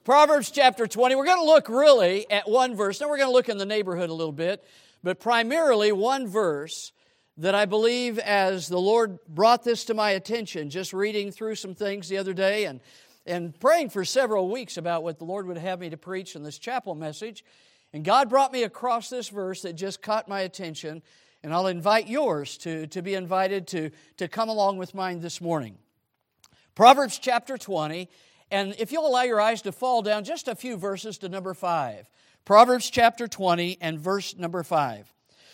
Proverbs chapter 20, we're going to look really at one verse. Now we're going to look in the neighborhood a little bit, but primarily one verse that I believe as the Lord brought this to my attention, just reading through some things the other day and praying for several weeks about what the Lord would have me to preach in this chapel message. And God brought me across this verse that just caught my attention, and I'll invite yours to be invited to come along with mine this morning. Proverbs chapter 20, and if you'll allow your eyes to fall down just a few verses to number 5. Proverbs chapter 20 and verse number 5.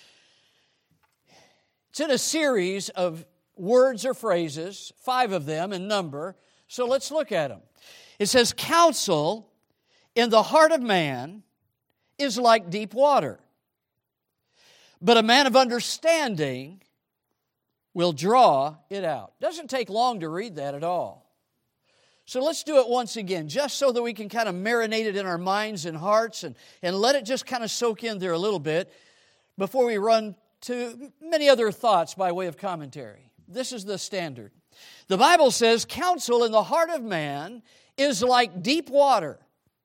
It's in a series of words or phrases, 5 of them in number, so let's look at them. It says, "Counsel in the heart of man is like deep water, but a man of understanding will draw it out." Doesn't take long to read that at all. So let's do it once again, just so that we can kind of marinate it in our minds and hearts and let it just kind of soak in there a little bit before we run to many other thoughts by way of commentary. This is the standard. The Bible says, "Counsel in the heart of man is like deep water,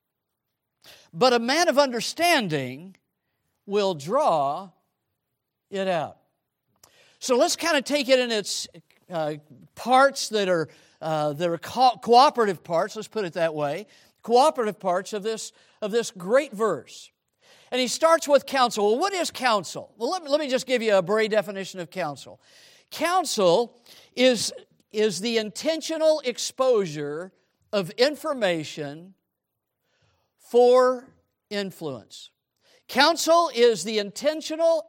but a man of understanding will draw it out." So let's kind of take it in its parts that are cooperative parts, let's put it that way, cooperative parts of this great verse. And he starts with counsel. Well, what is counsel? Well, let me just give you a very definition of counsel. Counsel is the intentional exposure of information for influence. Counsel is the intentional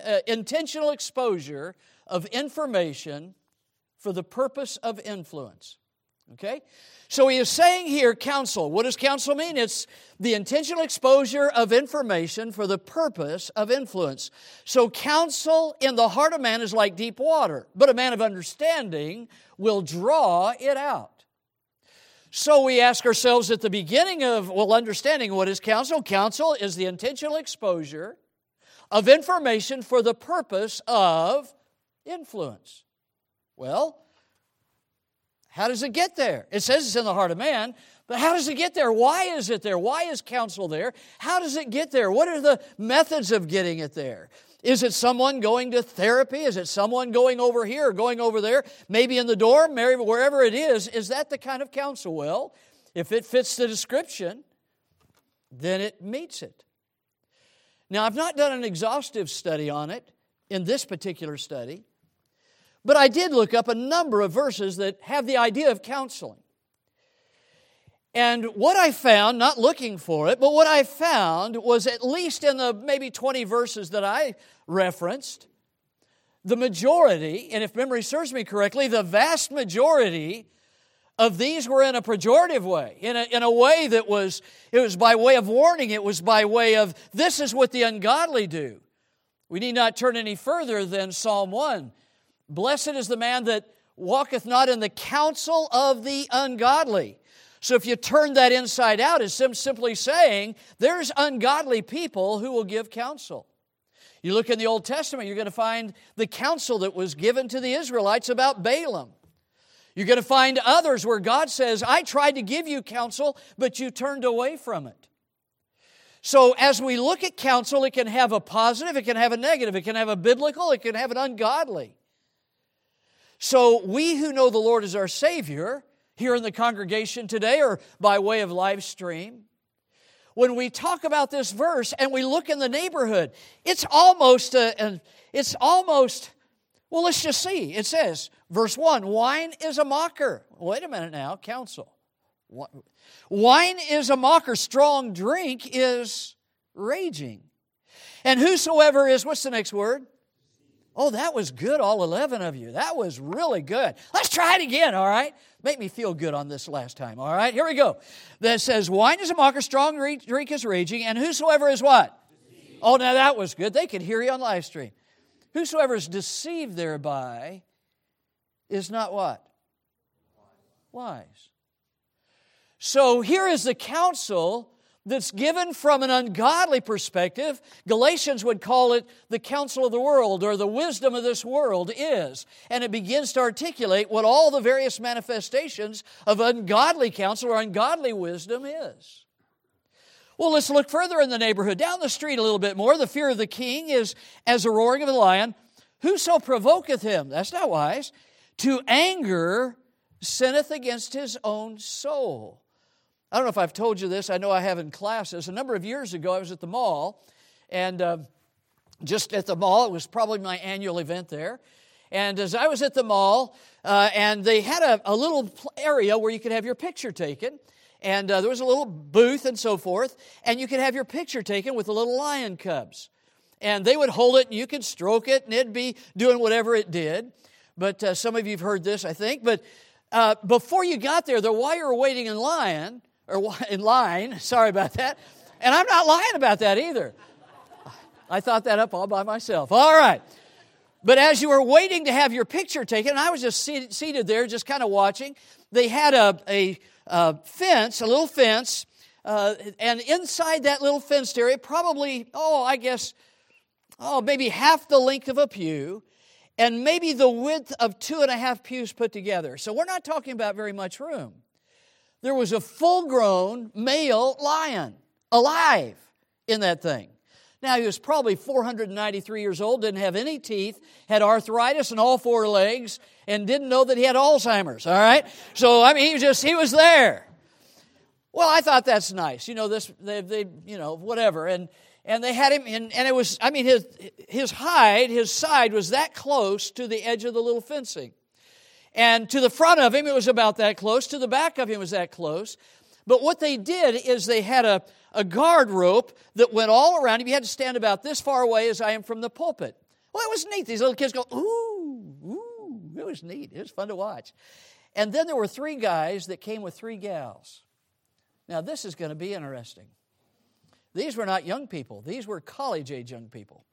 exposure of information for the purpose of influence. Okay? So he is saying here, counsel. What does counsel mean? It's the intentional exposure of information for the purpose of influence. So counsel in the heart of man is like deep water, but a man of understanding will draw it out. So we ask ourselves at the beginning of, understanding what is counsel. Counsel is the intentional exposure of information for the purpose of influence. Well, how does it get there? It says it's in the heart of man, but how does it get there? Why is it there? Why is counsel there? How does it get there? What are the methods of getting it there? Is it someone going to therapy? Is it someone going over here or going over there? Maybe in the dorm, wherever it is. Is that the kind of counsel? Well, if it fits the description, then it meets it. Now, I've not done an exhaustive study on it in this particular study, but I did look up a number of verses that have the idea of counseling. And what I found, not looking for it, but what I found was, at least in the maybe 20 verses that I referenced, the majority, and if memory serves me correctly, the vast majority of these were in a pejorative way, in a way that it was by way of warning, it was by way of, this is what the ungodly do. We need not turn any further than Psalm 1. "Blessed is the man that walketh not in the counsel of the ungodly." So if you turn that inside out, it's simply saying there's ungodly people who will give counsel. You look in the Old Testament, you're going to find the counsel that was given to the Israelites about Balaam. You're going to find others where God says, "I tried to give you counsel, but you turned away from it." So as we look at counsel, it can have a positive, it can have a negative, it can have a biblical, it can have an ungodly. So we who know the Lord as our Savior, here in the congregation today or by way of live stream, when we talk about this verse and we look in the neighborhood, it's almost, let's just see. It says, verse 1, "Wine is a mocker." Wait a minute now, counsel. "Wine is a mocker, strong drink is raging. And whosoever is," what's the next word? Oh, that was good, all 11 of you. That was really good. Let's try it again, all right? Make me feel good on this last time, all right? Here we go. That says, "Wine is a mocker, strong drink is raging, and whosoever is" what? Deceived. Oh, now that was good. They could hear you on live stream. "Whosoever is deceived thereby is not" what? Wise. So here is the counsel that's given from an ungodly perspective. Galatians would call it the counsel of the world, or the wisdom of this world is. And it begins to articulate what all the various manifestations of ungodly counsel or ungodly wisdom is. Well, let's look further in the neighborhood. Down the street a little bit more. The fear of the king is as the roaring of a lion. Whoso provoketh him, that's not wise, to anger sinneth against his own soul. I don't know if I've told you this. I know I have in classes. A number of years ago, I was at the mall, and just at the mall, it was probably my annual event there. And as I was at the mall, and they had a little area where you could have your picture taken, and there was a little booth and so forth, and you could have your picture taken with the little lion cubs. And they would hold it, and you could stroke it, and it'd be doing whatever it did. But some of you have heard this, I think. But before you got there, while you were waiting in line, sorry about that, and I'm not lying about that either. I thought that up all by myself. All right. But as you were waiting to have your picture taken, and I was just seated there, just kind of watching, they had a fence, a little fence, and inside that little fenced area, probably, maybe half the length of a pew, and maybe the width of 2.5 pews put together. So we're not talking about very much room. There was a full-grown male lion alive in that thing. Now, he was probably 493 years old, didn't have any teeth, had arthritis in all 4 legs, and didn't know that he had Alzheimer's, all right? So, he was there. Well, I thought that's nice. Whatever. And they had him, and it was, his side was that close to the edge of the little fencing. And to the front of him, it was about that close. To the back of him, it was that close. But what they did is they had a guard rope that went all around him. You had to stand about this far away as I am from the pulpit. Well, it was neat. These little kids go, ooh, ooh. It was neat. It was fun to watch. And then there were 3 guys that came with 3 gals. Now, this is going to be interesting. These were not young people. These were college-age young people.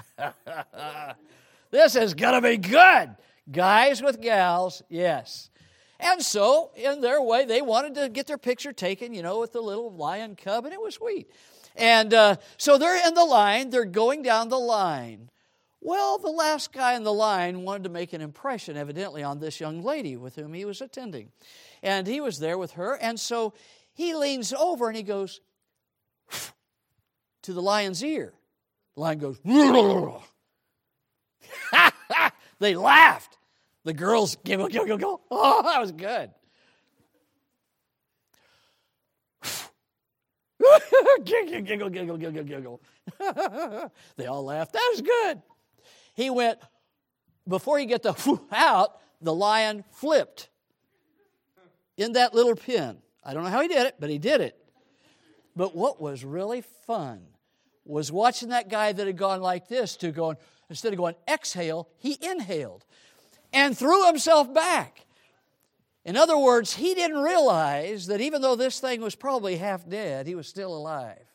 This is going to be good. Guys with gals, yes. And so, in their way, they wanted to get their picture taken, with the little lion cub, and it was sweet. And so they're in the line. They're going down the line. Well, the last guy in the line wanted to make an impression, evidently, on this young lady with whom he was attending. And he was there with her, and so he leans over and he goes to the lion's ear. The lion goes, They laughed. The girls giggle. Oh, that was good. Giggle. They all laughed. That was good. He went, before he get the out, the lion flipped in that little pen. I don't know how he did it, but he did it. But what was really fun was watching that guy that had gone like this to going, instead of going exhale, he inhaled and threw himself back. In other words, he didn't realize that even though this thing was probably half dead, he was still alive.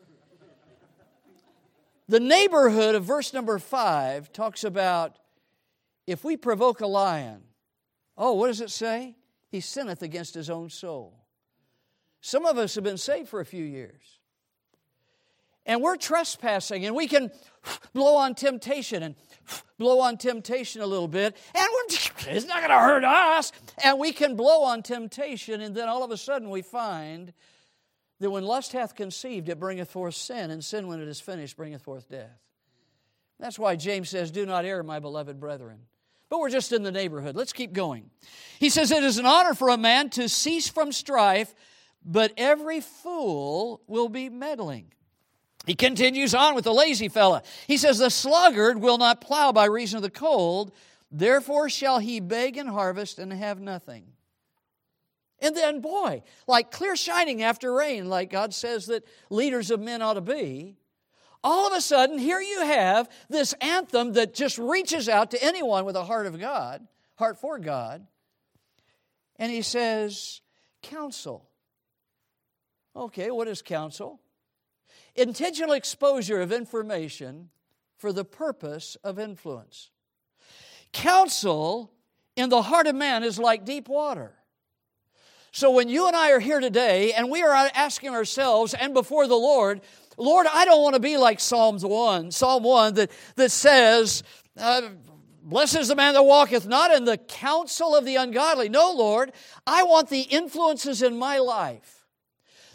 The neighborhood of verse number 5 talks about if we provoke a lion, what does it say? He sinneth against his own soul. Some of us have been saved for a few years. And we're trespassing, and we can blow on temptation and blow on temptation a little bit, and it's not going to hurt us. And we can blow on temptation, and then all of a sudden we find that when lust hath conceived, it bringeth forth sin, and sin, when it is finished, bringeth forth death. That's why James says, do not err, my beloved brethren. But we're just in the neighborhood. Let's keep going. He says, it is an honor for a man to cease from strife, but every fool will be meddling. He continues on with the lazy fella. He says, the sluggard will not plow by reason of the cold, therefore shall he beg and harvest and have nothing. And then, boy, like clear shining after rain, like God says that leaders of men ought to be, all of a sudden, here you have this anthem that just reaches out to anyone with a heart of God, heart for God. And he says, counsel. Okay, what is counsel? Intentional exposure of information for the purpose of influence. Counsel in the heart of man is like deep water. So when you and I are here today and we are asking ourselves and before the Lord, Lord, I don't want to be like Psalm 1 that says, blessed is the man that walketh not in the counsel of the ungodly. No, Lord, I want the influences in my life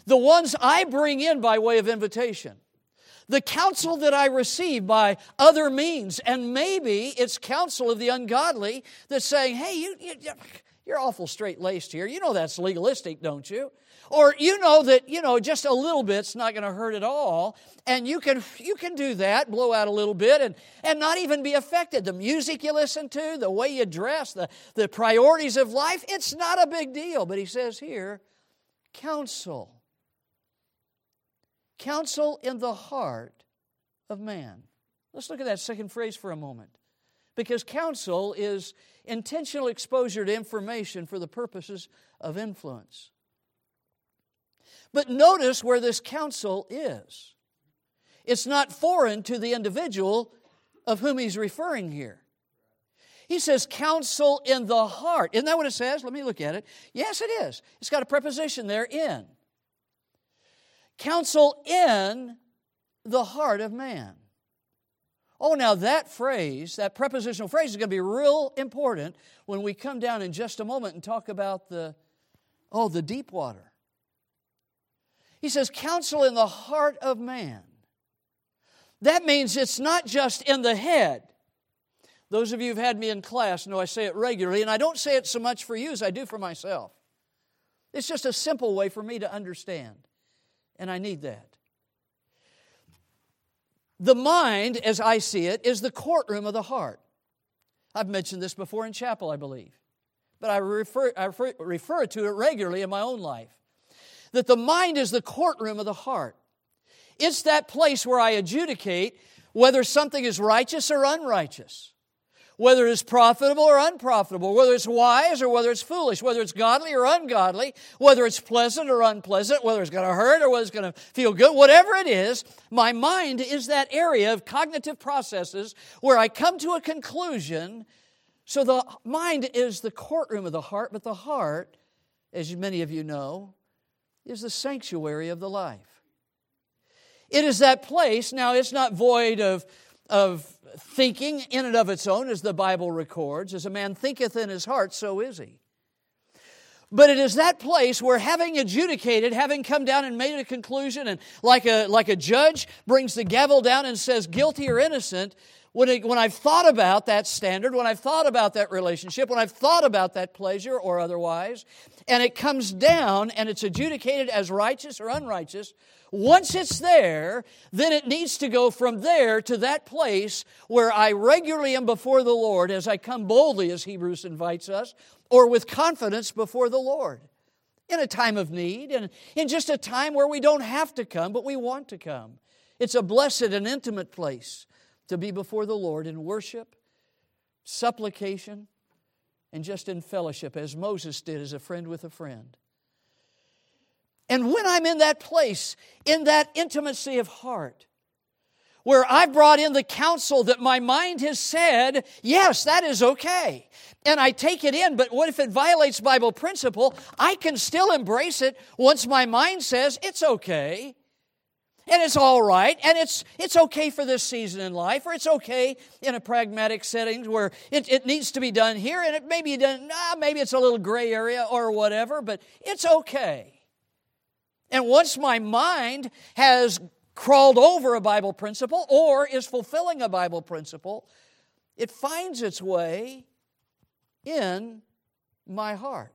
the ones I bring in by way of invitation, the counsel that I receive by other means, and maybe it's counsel of the ungodly that's saying, hey, you're awful straight-laced here. You know that's legalistic, don't you? Or you know that, just a little bit's not going to hurt at all, and you can do that, blow out a little bit, and not even be affected. The music you listen to, the way you dress, the priorities of life, it's not a big deal. But he says here, counsel. Counsel in the heart of man. Let's look at that second phrase for a moment. Because counsel is intentional exposure to information for the purposes of influence. But notice where this counsel is. It's not foreign to the individual of whom he's referring here. He says counsel in the heart. Isn't that what it says? Let me look at it. Yes, it is. It's got a preposition there, in. Counsel in the heart of man. Oh, now that phrase, that prepositional phrase is going to be real important when we come down in just a moment and talk about the deep water. He says, counsel in the heart of man. That means it's not just in the head. Those of you who've had me in class know I say it regularly, and I don't say it so much for you as I do for myself. It's just a simple way for me to understand, and I need that. The mind, as I see it, is the courtroom of the heart. I've mentioned this before in chapel, I believe, but I refer to it regularly in my own life. That the mind is the courtroom of the heart. It's that place where I adjudicate whether something is righteous or unrighteous, whether it's profitable or unprofitable, whether it's wise or whether it's foolish, whether it's godly or ungodly, whether it's pleasant or unpleasant, whether it's going to hurt or whether it's going to feel good, whatever it is, my mind is that area of cognitive processes where I come to a conclusion. So the mind is the courtroom of the heart, but the heart, as many of you know, is the sanctuary of the life. It is that place, now it's not void of thinking in and of its own, as the Bible records. As a man thinketh in his heart, so is he. But it is that place where, having adjudicated, having come down and made a conclusion, and like a judge brings the gavel down and says guilty or innocent, when I've thought about that standard, when I've thought about that relationship, when I've thought about that pleasure or otherwise, and it comes down and it's adjudicated as righteous or unrighteous, once it's there, then it needs to go from there to that place where I regularly am before the Lord as I come boldly, as Hebrews invites us, or with confidence before the Lord in a time of need and in just a time where we don't have to come, but we want to come. It's a blessed and intimate place to be before the Lord in worship, supplication, and just in fellowship, as Moses did as a friend with a friend. And when I'm in that place, in that intimacy of heart, where I've brought in the counsel that my mind has said, yes, that is okay, and I take it in, but what if it violates Bible principle? I can still embrace it once my mind says it's okay. And it's all right, and it's okay for this season in life, or it's okay in a pragmatic setting where it needs to be done here, and it may be done, maybe it's a little gray area or whatever, but it's okay. And once my mind has crawled over a Bible principle or is fulfilling a Bible principle, it finds its way in my heart.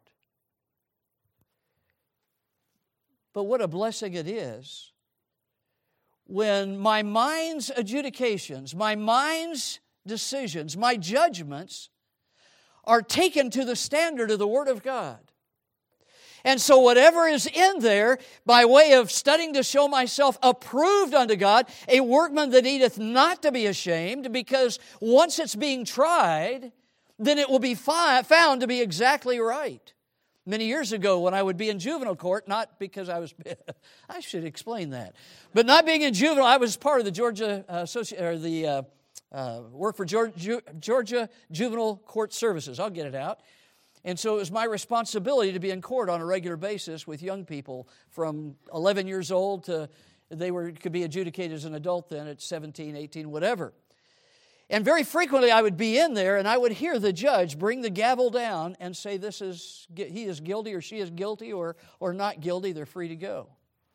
But what a blessing it is when my mind's adjudications, my mind's decisions, my judgments are taken to the standard of the Word of God. And so whatever is in there, by way of studying to show myself approved unto God, a workman that needeth not to be ashamed, because once it's being tried, then it will be found to be exactly right. Many years ago, when I would be in juvenile court, not because I should explain that, but not being in juvenile, I was part of the Georgia work for Georgia Juvenile Court Services. I'll get it out. And so it was my responsibility to be in court on a regular basis with young people from 11 years old to could be adjudicated as an adult then at 17, 18, whatever. And very frequently I would be in there and I would hear the judge bring the gavel down and say he is guilty or she is guilty or not guilty, they're free to go.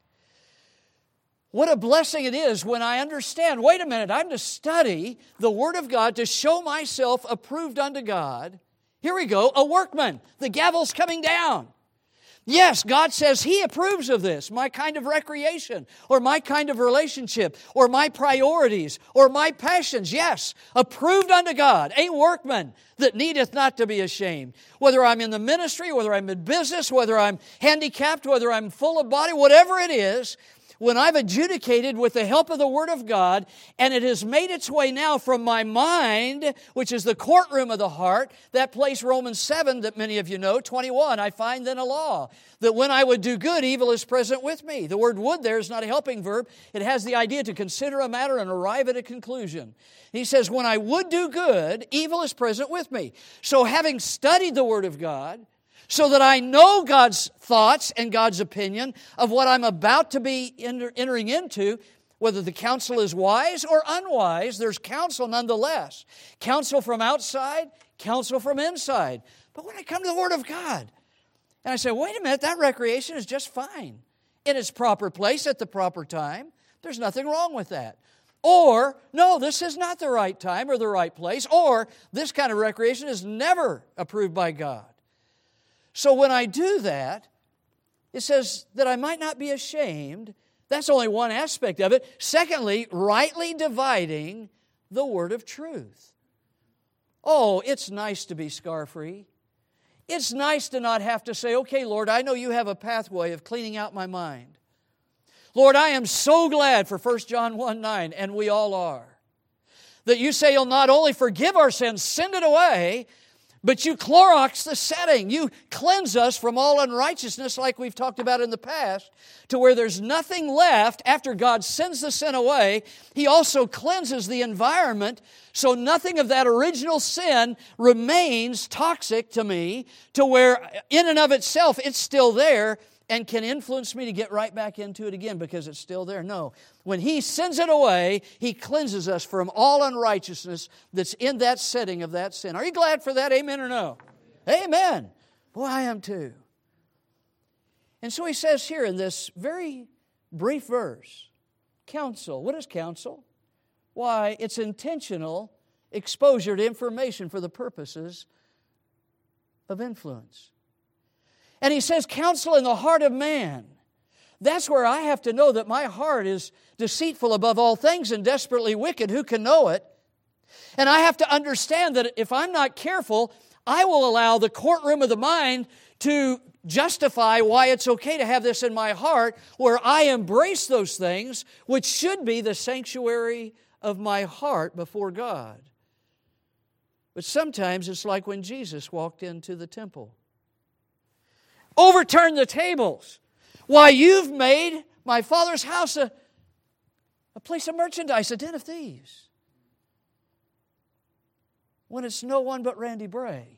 What a blessing it is when I understand, wait a minute, I'm to study the Word of God to show myself approved unto God. Here we go, a workman. The gavel's coming down. Yes, God says He approves of this, my kind of recreation, or my kind of relationship, or my priorities, or my passions. Yes, approved unto God, a workman that needeth not to be ashamed. Whether I'm in the ministry, whether I'm in business, whether I'm handicapped, whether I'm full of body, whatever it is, when I've adjudicated with the help of the Word of God, and it has made its way now from my mind, which is the courtroom of the heart, that place, Romans 7, that many of you know, 21, I find then a law, that when I would do good, evil is present with me. The word would there is not a helping verb. It has the idea to consider a matter and arrive at a conclusion. He says, when I would do good, evil is present with me. So having studied the Word of God, so that I know God's thoughts and God's opinion of what I'm about to be entering into, whether the counsel is wise or unwise, there's counsel nonetheless. Counsel from outside, counsel from inside. But when I come to the Word of God, and I say, wait a minute, that recreation is just fine. In its proper place at the proper time. There's nothing wrong with that. Or, no, this is not the right time or the right place. Or, this kind of recreation is never approved by God. So when I do that, it says that I might not be ashamed. That's only one aspect of it. Secondly, rightly dividing the word of truth. Oh, it's nice to be scar-free. It's nice to not have to say, okay, Lord, I know you have a pathway of cleaning out my mind. Lord, I am so glad for 1 John 1:9, and we all are, that you say you'll not only forgive our sins, send it away, but you Clorox the setting. You cleanse us from all unrighteousness like we've talked about in the past, to where there's nothing left after God sends the sin away. He also cleanses the environment so nothing of that original sin remains toxic to me, to where in and of itself it's still there and can influence me to get right back into it again because it's still there. No. When He sends it away, He cleanses us from all unrighteousness that's in that setting of that sin. Are you glad for that? Amen or no? Amen. Boy, I am too. And so he says here in this very brief verse, counsel. What is counsel? Why, it's intentional exposure to information for the purposes of influence. And he says, counsel in the heart of man. That's where I have to know that my heart is deceitful above all things and desperately wicked. Who can know it? And I have to understand that if I'm not careful, I will allow the courtroom of the mind to justify why it's okay to have this in my heart, where I embrace those things, which should be the sanctuary of my heart before God. But sometimes it's like when Jesus walked into the temple. Overturn the tables. Why, you've made my Father's house a place of merchandise, a den of thieves. When it's no one but Randy Bray.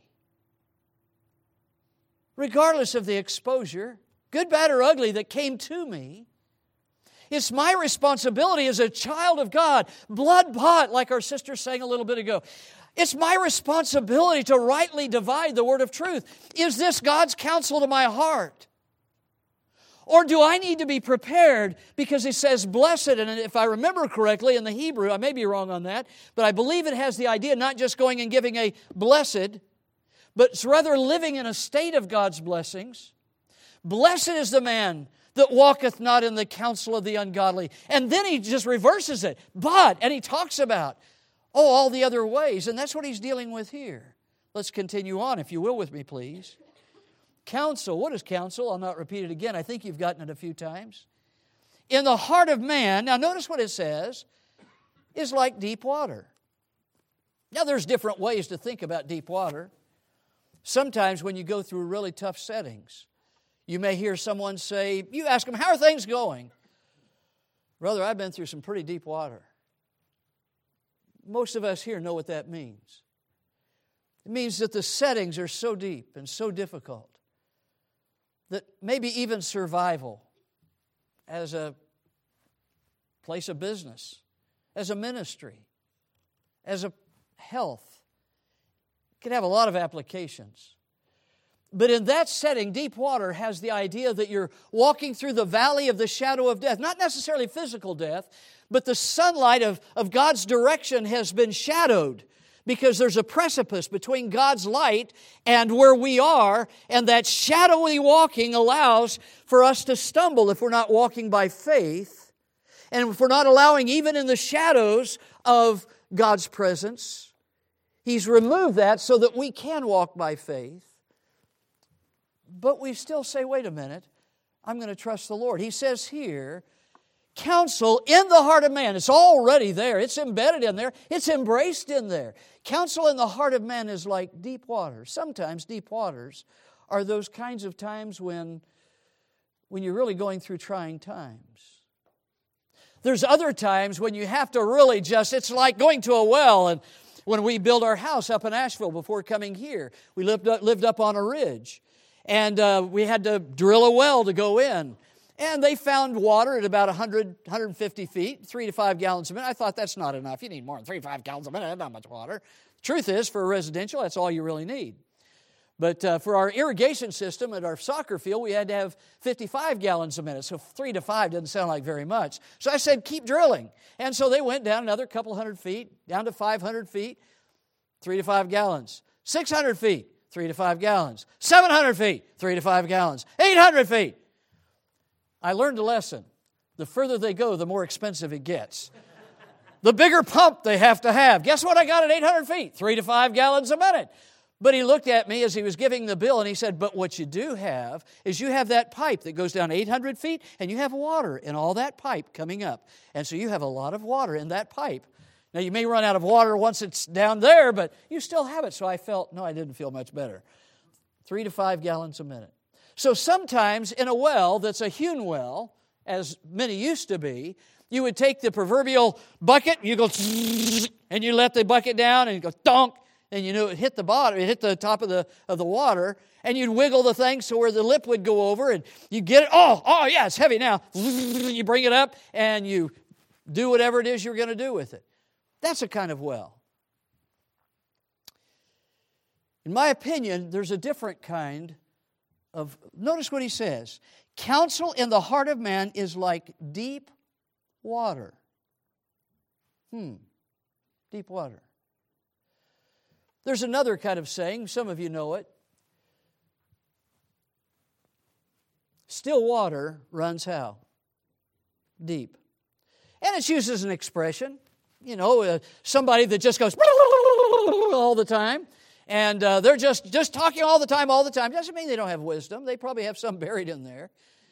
Regardless of the exposure, good, bad, or ugly, that came to me, it's my responsibility as a child of God, blood-bought, like our sister sang a little bit ago. It's my responsibility to rightly divide the word of truth. Is this God's counsel to my heart? Or do I need to be prepared because He says blessed, and if I remember correctly in the Hebrew, I may be wrong on that, but I believe it has the idea not just going and giving a blessed, but it's rather living in a state of God's blessings. Blessed is the man that walketh not in the counsel of the ungodly. And then he just reverses it. And he talks about, all the other ways. And that's what he's dealing with here. Let's continue on, if you will, with me, please. Counsel. What is counsel? I'll not repeat it again. I think you've gotten it a few times. In the heart of man, now notice what it says, is like deep water. Now there's different ways to think about deep water. Sometimes when you go through really tough settings, you may hear someone say, you ask them, how are things going? Brother, I've been through some pretty deep water. Most of us here know what that means. It means that the settings are so deep and so difficult that maybe even survival as a place of business, as a ministry, as a health, can have a lot of applications. But in that setting, deep water has the idea that you're walking through the valley of the shadow of death. Not necessarily physical death, but the sunlight of God's direction has been shadowed because there's a precipice between God's light and where we are, and that shadowy walking allows for us to stumble if we're not walking by faith, and if we're not allowing even in the shadows of God's presence. He's removed that so that we can walk by faith. But we still say, wait a minute, I'm going to trust the Lord. He says here, counsel in the heart of man. It's already there. It's embedded in there. It's embraced in there. Counsel in the heart of man is like deep water. Sometimes deep waters are those kinds of times when you're really going through trying times. There's other times when you have to really it's like going to a well. And when we built our house up in Asheville before coming here, we lived up on a ridge. And we had to drill a well to go in. And they found water at about 100, 150 feet, 3 to 5 gallons a minute. I thought that's not enough. You need more than 3 to 5 gallons a minute. That's not much water. Truth is, for a residential, that's all you really need. But for our irrigation system at our soccer field, we had to have 55 gallons a minute. So 3 to 5 doesn't sound like very much. So I said, keep drilling. And so they went down another couple hundred feet, down to 500 feet, 3 to 5 gallons. 600 feet. 3 to 5 gallons. 700 feet, 3 to 5 gallons. 800 feet. I learned a lesson. The further they go, the more expensive it gets. The bigger pump they have to have. Guess what I got at 800 feet? 3 to 5 gallons a minute. But he looked at me as he was giving the bill and he said, but what you do have is you have that pipe that goes down 800 feet and you have water in all that pipe coming up. And so you have a lot of water in that pipe. Now, you may run out of water once it's down there, but you still have it. So I didn't feel much better. 3 to 5 gallons a minute. So sometimes in a well that's a hewn well, as many used to be, you would take the proverbial bucket, and you go, and you let the bucket down, and you go, donk, and you knew it hit the bottom, it hit the top of the water, and you'd wiggle the thing so where the lip would go over, and you get it, oh yeah, it's heavy now. You bring it up, and you do whatever it is you're going to do with it. That's a kind of well. In my opinion, there's a different kind of, notice what he says. Counsel in the heart of man is like deep water. Deep water. There's another kind of saying, some of you know it. Still water runs how? Deep. And it's used as an expression. You know, somebody that just goes all the time, and they're just talking all the time. Doesn't mean they don't have wisdom. They probably have some buried in there.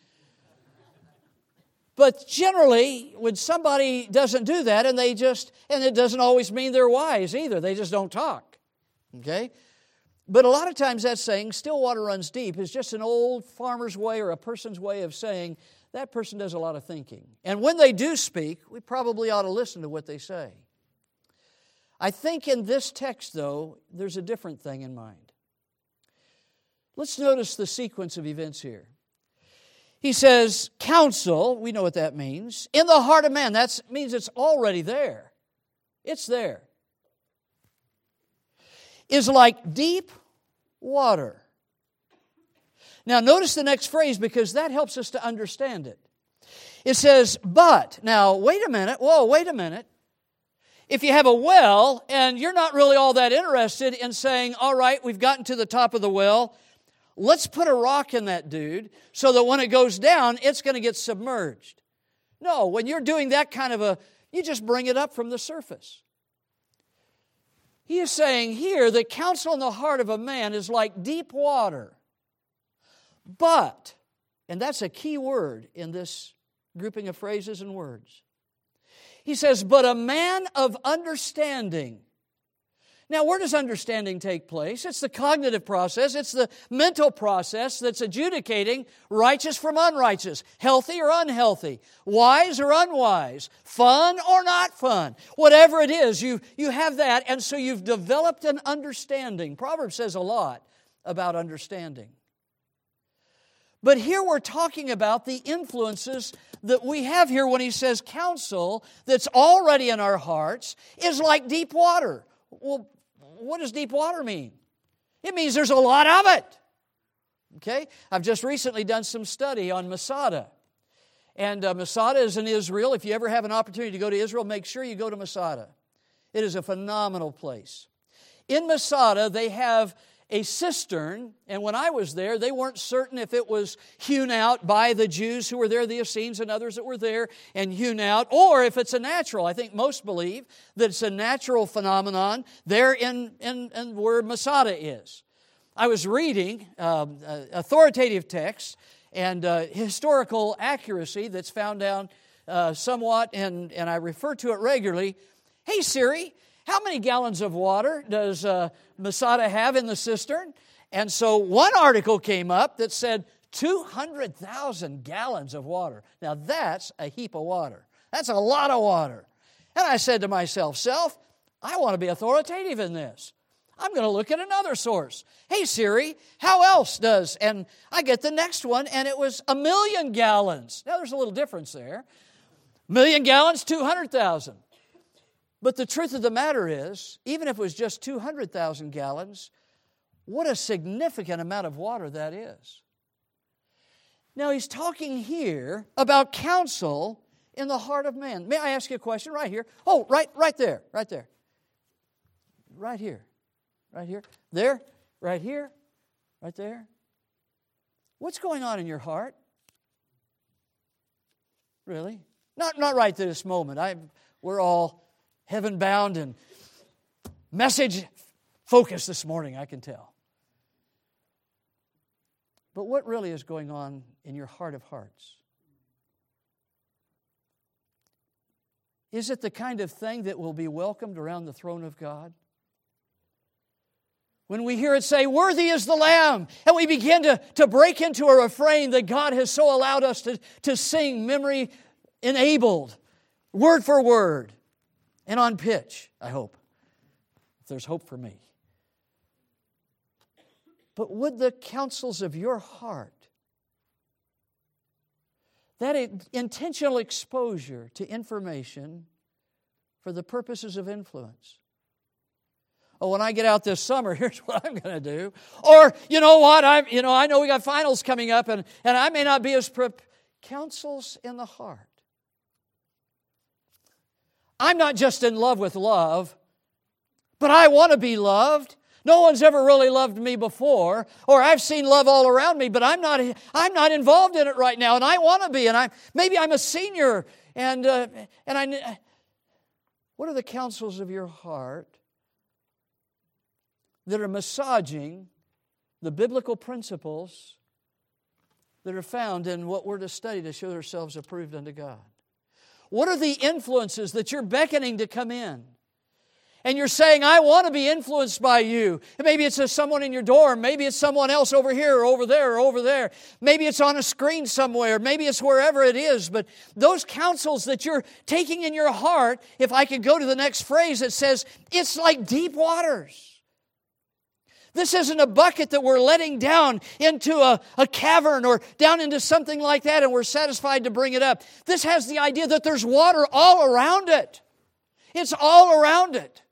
But generally, when somebody doesn't do that, and it doesn't always mean they're wise either. They just don't talk. Okay? But a lot of times that saying, still water runs deep, is just an old farmer's way or a person's way of saying, that person does a lot of thinking. And when they do speak, we probably ought to listen to what they say. I think in this text, though, there's a different thing in mind. Let's notice the sequence of events here. He says, counsel, we know what that means, in the heart of man. That means it's already there. It's there. Is like deep water. Now, notice the next phrase because that helps us to understand it. It says, but. Now, wait a minute. Whoa, wait a minute. If you have a well and you're not really all that interested in saying, all right, we've gotten to the top of the well, let's put a rock in that dude so that when it goes down, it's going to get submerged. No, when you're doing that kind of you just bring it up from the surface. He is saying here that counsel in the heart of a man is like deep water. But, and that's a key word in this grouping of phrases and words. He says, but a man of understanding. Now, where does understanding take place? It's the cognitive process. It's the mental process that's adjudicating righteous from unrighteous, healthy or unhealthy, wise or unwise, fun or not fun. Whatever it is, you have that, and so you've developed an understanding. Proverbs says a lot about understanding. But here we're talking about the influences that we have here when he says counsel that's already in our hearts is like deep water. Well, what does deep water mean? It means there's a lot of it. Okay? I've just recently done some study on Masada. And Masada is in Israel. If you ever have an opportunity to go to Israel, make sure you go to Masada. It is a phenomenal place. In Masada, they have a cistern, and when I was there, they weren't certain if it was hewn out by the Jews who were there, the Essenes and others that were there, and hewn out, or if it's a natural. I think most believe that it's a natural phenomenon there in where Masada is. I was reading authoritative texts and historical accuracy that's found down somewhat, and I refer to it regularly. Hey, Siri, how many gallons of water does Masada have in the cistern? And so one article came up that said 200,000 gallons of water. Now that's a heap of water. That's a lot of water. And I said to myself, I want to be authoritative in this. I'm going to look at another source. Hey, Siri, how else does? And I get the next one, and it was 1,000,000 gallons. Now there's a little difference there. 1,000,000 gallons, 200,000. But the truth of the matter is, even if it was just 200,000 gallons, what a significant amount of water that is. Now, he's talking here about counsel in the heart of man. May I ask you a question right here? Oh, right there. Right here. Right here. There, right here, right there. What's going on in your heart? Really? Not right this moment. We're all heaven-bound and message-focused this morning, I can tell. But what really is going on in your heart of hearts? Is it the kind of thing that will be welcomed around the throne of God? When we hear it say, "Worthy is the Lamb," and we begin to break into a refrain that God has so allowed us to sing, memory-enabled, word for word, and on pitch, I hope, if there's hope for me. But would the counsels of your heart, that intentional exposure to information for the purposes of influence. Oh, when I get out this summer, here's what I'm going to do. Or, you know what, I know we got finals coming up, and I may not be as counsels in the heart. I'm not just in love with love, but I want to be loved. No one's ever really loved me before, or I've seen love all around me, but I'm not involved in it right now, and I want to be. And maybe I'm a senior, and what are the counsels of your heart that are massaging the biblical principles that are found in what we're to study to show ourselves approved unto God? What are the influences that you're beckoning to come in? And you're saying, I want to be influenced by you. And maybe it's someone in your dorm. Maybe it's someone else over here or over there or over there. Maybe it's on a screen somewhere. Maybe it's wherever it is. But those counsels that you're taking in your heart, if I could go to the next phrase, it says, it's like deep waters. This isn't a bucket that we're letting down into a cavern or down into something like that and we're satisfied to bring it up. This has the idea that there's water all around it. It's all around it.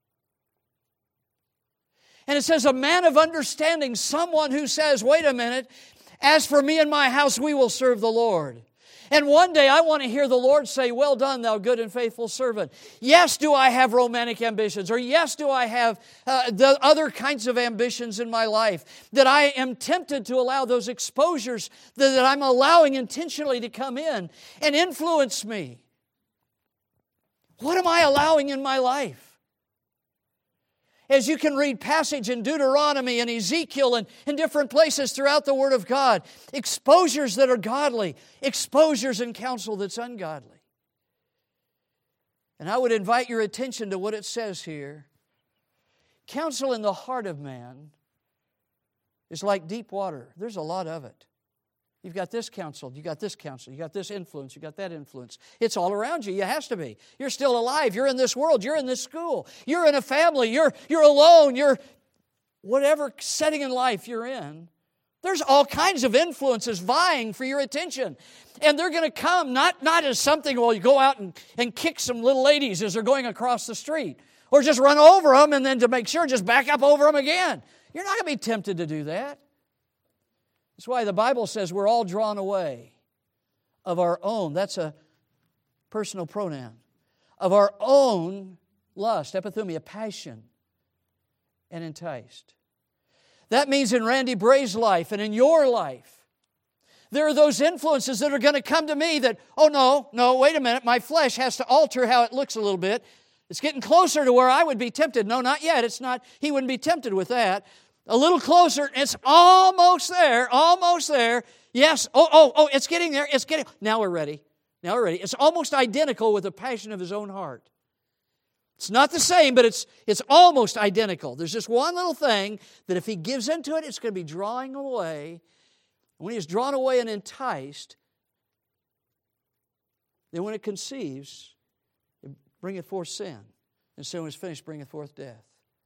And it says, a man of understanding, someone who says, wait a minute, as for me and my house, we will serve the Lord. And one day I want to hear the Lord say, well done, thou good and faithful servant. Yes, do I have romantic ambitions? Or yes, do I have the other kinds of ambitions in my life? That I am tempted to allow those exposures that I'm allowing intentionally to come in and influence me. What am I allowing in my life? As you can read passage in Deuteronomy and Ezekiel and in different places throughout the Word of God, exposures that are godly, exposures in counsel that's ungodly. And I would invite your attention to what it says here. Counsel in the heart of man is like deep water. There's a lot of it. You've got this counsel, you got this counsel, you got this influence, you got that influence. It's all around you. It has to be. You're still alive. You're in this world. You're in this school. You're in a family. You're alone. You're whatever setting in life you're in. There's all kinds of influences vying for your attention. And they're going to come not as something, well, you go out and kick some little ladies as they're going across the street. Or just run over them and then to make sure, just back up over them again. You're not going to be tempted to do that. That's why the Bible says we're all drawn away of our own. That's a personal pronoun. Of our own lust, epithumia, passion, and enticed. That means in Randy Bray's life and in your life, there are those influences that are going to come to me that, oh no, wait a minute, my flesh has to alter how it looks a little bit. It's getting closer to where I would be tempted. No, not yet. It's not. He wouldn't be tempted with that. A little closer. It's almost there. Almost there. Yes. Oh, it's getting there. It's getting. Now we're ready. Now we're ready. It's almost identical with the passion of his own heart. It's not the same, but it's almost identical. There's just one little thing that if he gives into it, it's going to be drawing away. When he is drawn away and enticed, then when it conceives, it bringeth forth sin. And sin when it's finished, bringeth forth death.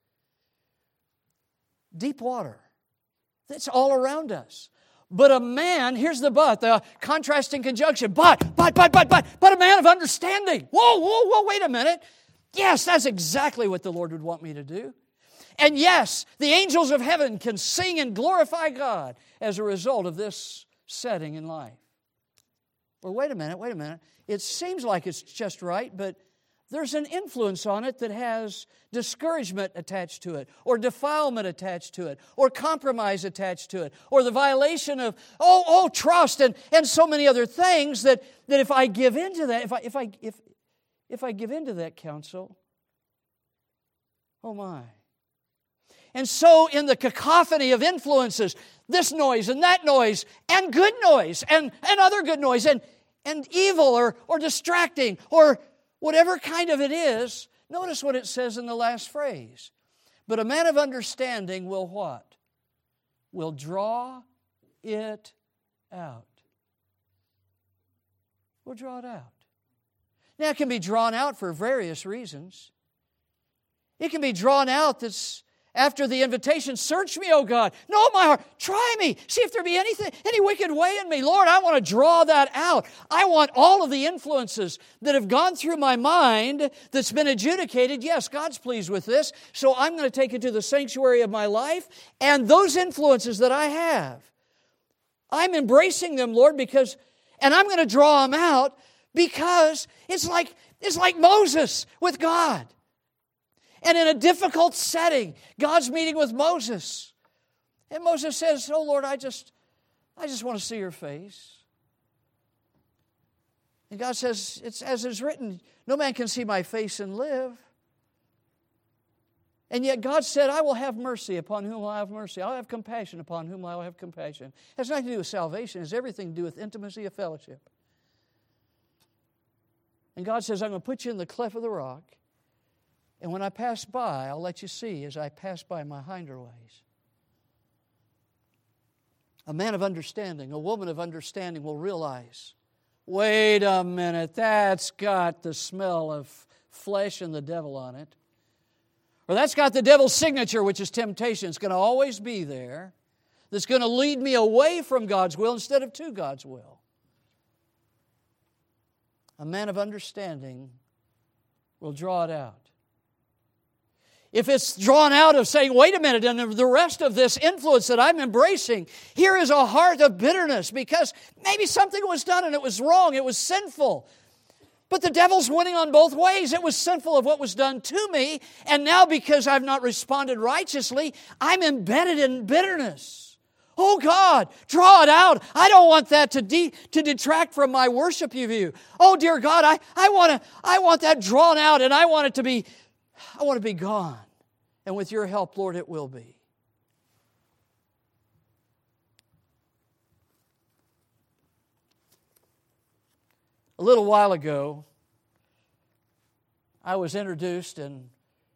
Deep water. That's all around us. But a man, here's the but, the contrasting conjunction, but a man of understanding. Whoa, wait a minute. Yes, that's exactly what the Lord would want me to do. And yes, the angels of heaven can sing and glorify God as a result of this setting in life. Well, wait a minute. It seems like it's just right, but there's an influence on it that has discouragement attached to it, or defilement attached to it, or compromise attached to it, or the violation of, trust, and so many other things that if I give into that, if I give into that counsel, oh my. And so in the cacophony of influences, this noise and that noise, and good noise, and other good noise, and evil or distracting, or whatever kind of it is, notice what it says in the last phrase. But a man of understanding will what? Will draw it out. Will draw it out. Now, it can be drawn out for various reasons. It can be drawn out that's after the invitation, search me, O God. Know my heart. Try me. See if there be any wicked way in me. Lord, I want to draw that out. I want all of the influences that have gone through my mind that's been adjudicated. Yes, God's pleased with this, so I'm going to take it to the sanctuary of my life. And those influences that I have, I'm embracing them, Lord, and I'm going to draw them out because it's like Moses with God. And in a difficult setting, God's meeting with Moses. And Moses says, oh Lord, I just want to see your face. And God says, it's as is written, no man can see my face and live. And yet God said, I will have mercy upon whom I have mercy. I'll have compassion upon whom I will have compassion. It has nothing to do with salvation. It has everything to do with intimacy of fellowship. And God says, I'm going to put you in the cleft of the rock. And when I pass by, I'll let you see as I pass by my hinder ways. A man of understanding, a woman of understanding will realize, wait a minute, that's got the smell of flesh and the devil on it. Or that's got the devil's signature, which is temptation. It's going to always be there. That's going to lead me away from God's will instead of to God's will. A man of understanding will draw it out. If it's drawn out of saying, wait a minute, and the rest of this influence that I'm embracing, here is a heart of bitterness because maybe something was done and it was wrong, it was sinful. But the devil's winning on both ways. It was sinful of what was done to me, and now because I've not responded righteously, I'm embedded in bitterness. Oh God, draw it out. I don't want that to detract from my worship of you. Oh dear God, I want that drawn out, and I want to be gone. And with your help, Lord, it will be. A little while ago, I was introduced in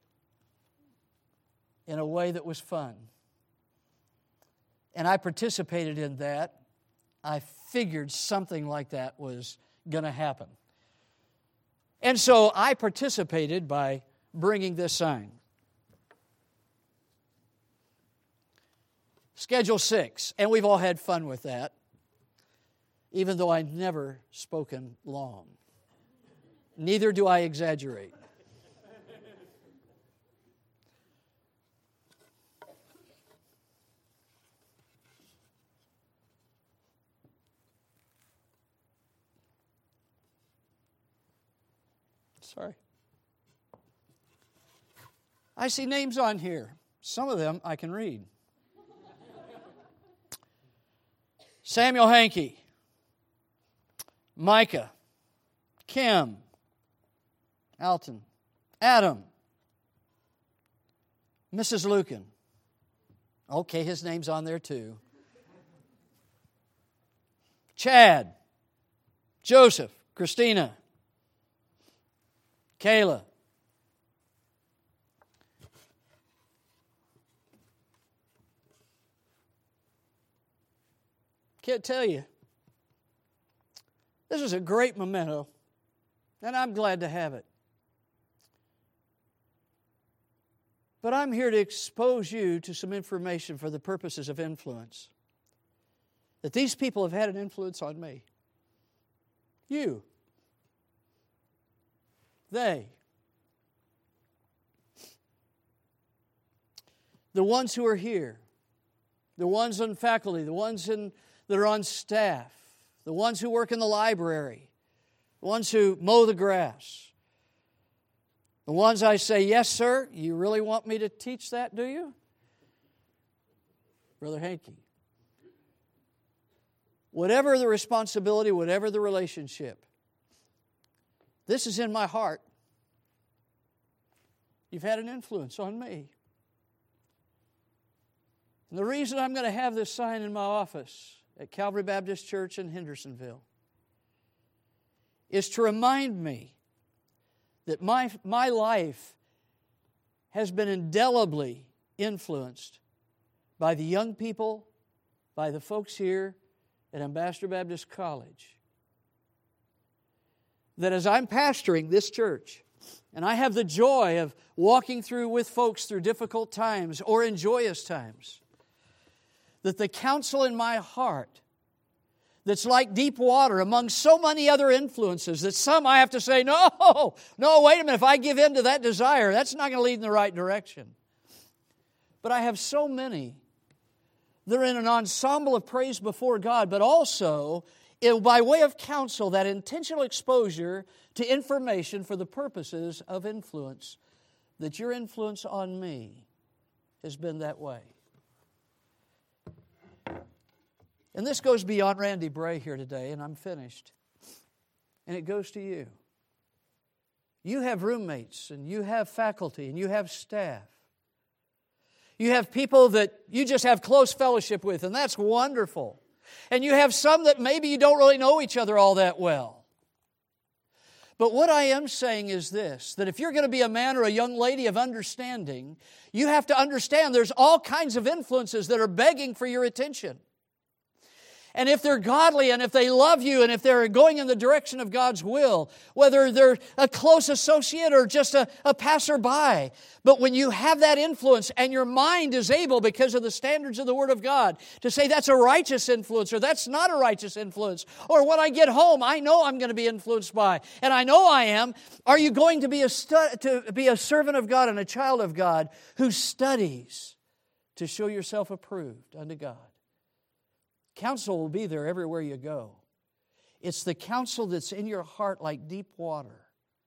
a way that was fun. And I participated in that. I figured something like that was going to happen. And so I participated by bringing this sign. Schedule 6. And we've all had fun with that, even though I've never spoken long. Neither do I exaggerate. Sorry. I see names on here. Some of them I can read. Samuel Hankey, Micah, Kim, Alton, Adam, Mrs. Lucan. Okay, his name's on there too. Chad, Joseph, Christina, Kayla. Can't tell you. This is a great memento, and I'm glad to have it. But I'm here to expose you to some information for the purposes of influence. That these people have had an influence on me. You. They. The ones who are here. The ones on faculty. The ones that are on staff. The ones who work in the library. The ones who mow the grass. The ones I say, yes, sir, you really want me to teach that, do you? Brother Hankey. Whatever the responsibility, whatever the relationship, this is in my heart. You've had an influence on me. And the reason I'm going to have this sign in my office at Calvary Baptist Church in Hendersonville is to remind me that my life has been indelibly influenced by the young people, by the folks here at Ambassador Baptist College. That as I'm pastoring this church, and I have the joy of walking through with folks through difficult times or in joyous times, that the counsel in my heart that's like deep water among so many other influences that some I have to say, no, wait a minute, if I give in to that desire, that's not going to lead in the right direction. But I have so many that are in an ensemble of praise before God, but also by way of counsel, that intentional exposure to information for the purposes of influence, that your influence on me has been that way. And this goes beyond Randy Bray here today, and I'm finished. And it goes to you. You have roommates, and you have faculty, and you have staff. You have people that you just have close fellowship with, and that's wonderful. And you have some that maybe you don't really know each other all that well. But what I am saying is this, that if you're going to be a man or a young lady of understanding, you have to understand there's all kinds of influences that are begging for your attention. And if they're godly and if they love you and if they're going in the direction of God's will, whether they're a close associate or just a passerby, but when you have that influence and your mind is able, because of the standards of the Word of God, to say that's a righteous influence or that's not a righteous influence, or when I get home, I know I'm going to be influenced by, and I know I am, are you going to be a servant of God and a child of God who studies to show yourself approved unto God? Counsel will be there everywhere you go. It's the counsel that's in your heart like deep water.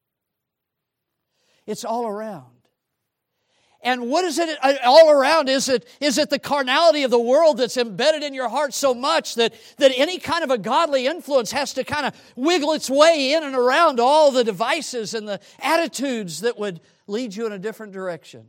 It's all around. And what is it all around? Is it the carnality of the world that's embedded in your heart so much that any kind of a godly influence has to kind of wiggle its way in and around all the devices and the attitudes that would lead you in a different direction?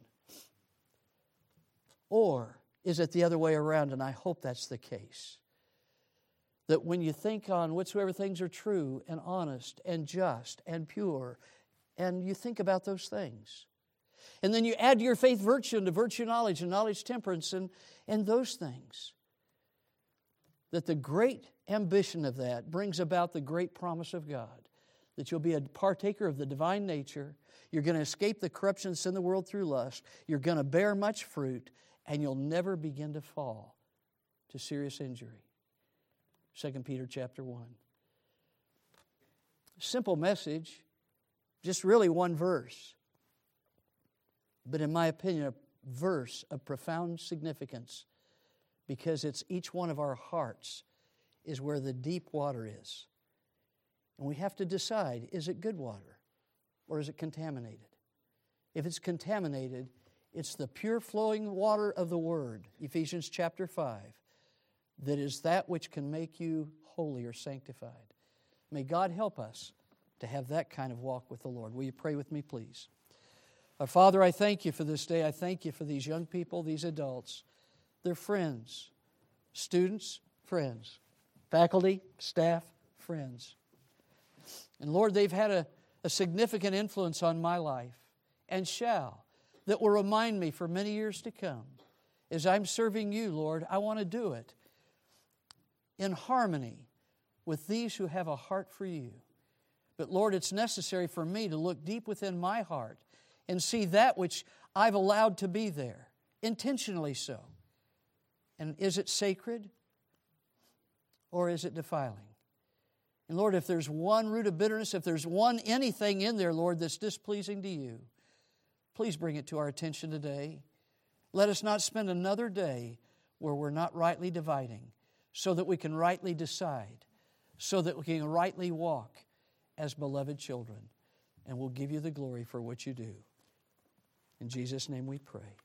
Or is it the other way around? And I hope that's the case. That when you think on whatsoever things are true and honest and just and pure, and you think about those things. And then you add to your faith virtue, and to virtue knowledge, and knowledge temperance, and those things. That the great ambition of that brings about the great promise of God. That you'll be a partaker of the divine nature. You're going to escape the corruption that's in the world through lust. You're going to bear much fruit, and you'll never begin to fall to serious injury. 2 Peter chapter 1. Simple message, just really one verse. But in my opinion, a verse of profound significance, because it's each one of our hearts is where the deep water is. And we have to decide, is it good water? or is it contaminated? If it's contaminated, it's the pure flowing water of the Word, Ephesians chapter 5, that is that which can make you holy or sanctified. May God help us to have that kind of walk with the Lord. Will you pray with me, please? Our Father, I thank you for this day. I thank you for these young people, these adults. They're friends, students, friends, faculty, staff, friends. And Lord, they've had a significant influence on my life, and shall, that will remind me for many years to come. As I'm serving you, Lord, I want to do it in harmony with these who have a heart for you. But Lord, it's necessary for me to look deep within my heart and see that which I've allowed to be there, intentionally so. And is it sacred or is it defiling? And Lord, if there's one root of bitterness, if there's anything in there, Lord, that's displeasing to you, please bring it to our attention today. Let us not spend another day where we're not rightly dividing, so that we can rightly decide, so that we can rightly walk as beloved children. And we'll give you the glory for what you do. In Jesus' name we pray.